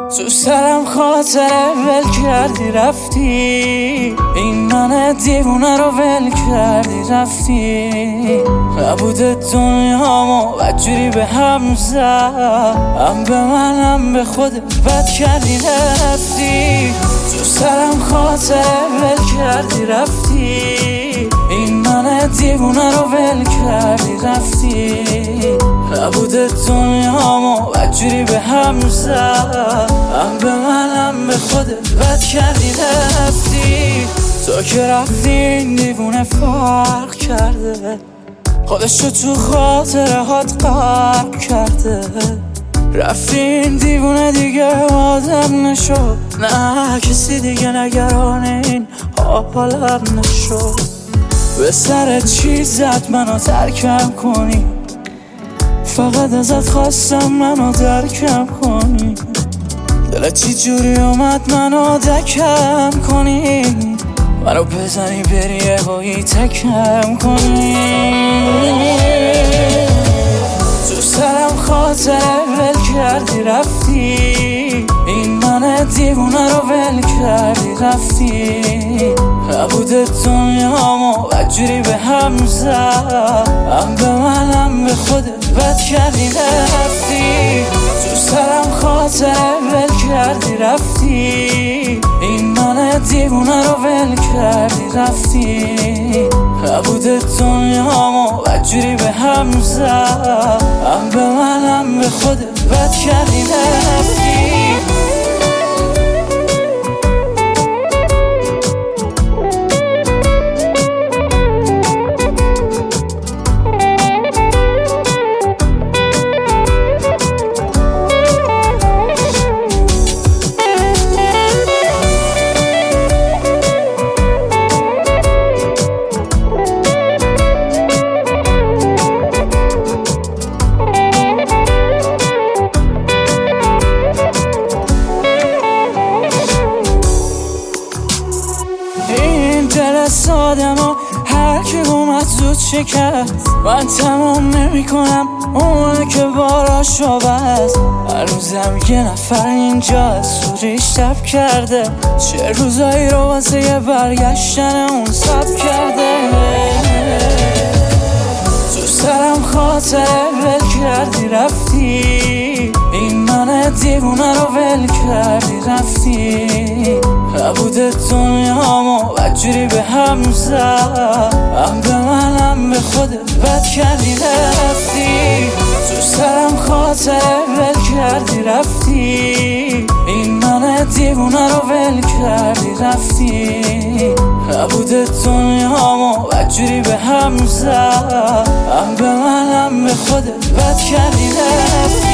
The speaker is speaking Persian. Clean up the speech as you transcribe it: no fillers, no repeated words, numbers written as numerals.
تو سرم خاطره ول کردی رفتی، این من دیوونه رو ول کردی رفتی. نبود دنیامو بدجوری به هم زد، هم به من هم به خودت بد کردی رفتی. تو سرم خاطره ول کردی رفتی، این من دیوونه رو ول کردی رفتی. نبود دنیامو بدجوری به هم زد، هم به من هم به خودت بد کردی رفتی. تو که رفتی این دیوونه فرق کرده، خودشو تو خاطره هات غرق کرده. رفتی این دیوونه دیگه آدم نشد، نه کسی دیگه نگران این حالم نشد. به سر چی زد منو ترکم کنی، فقط ازت خواستم منو درکم کنی. دلت چی جوری اومد منو دکم کنی، منو بزنی بری یهویی تکم کنی. تو سرم خاطره ول کردی رفتی، این من دیوونه رو ول کردی رفتی. نبود دنیامو بدجوری به هم زد، هم به من هم به خودت بد کردی رفتی. تو سرم خاطره ول کردی رفتی، این من دیوونه رو ول کردی رفتی. نبود دنیامو بدجوری به هم زد، هم به من هم به خودت بد کردی رفتی. آدمو هر کی اومد زود شکست، من تمام نمی کنم اونه که باراشو بست. هر روزم یه نفر اینجا از سوریش تب کرده، چه روزایی رو واسه یه برگشتن اون سب کرده. تو سرم خاطره ول کردی رفتی، این من دیوونه رو ول کردی رفتی. نبود دنیامو بدجوری به هم زد، هم به من هم به خودت بد کردی رفتی. تو سرم خاطره ول کردی رفتی، این من دیوونه رو ول کردی رفتی. نبود دنیامو بدجوری به هم زد، هم به من هم به خودت بد کردی رفتی.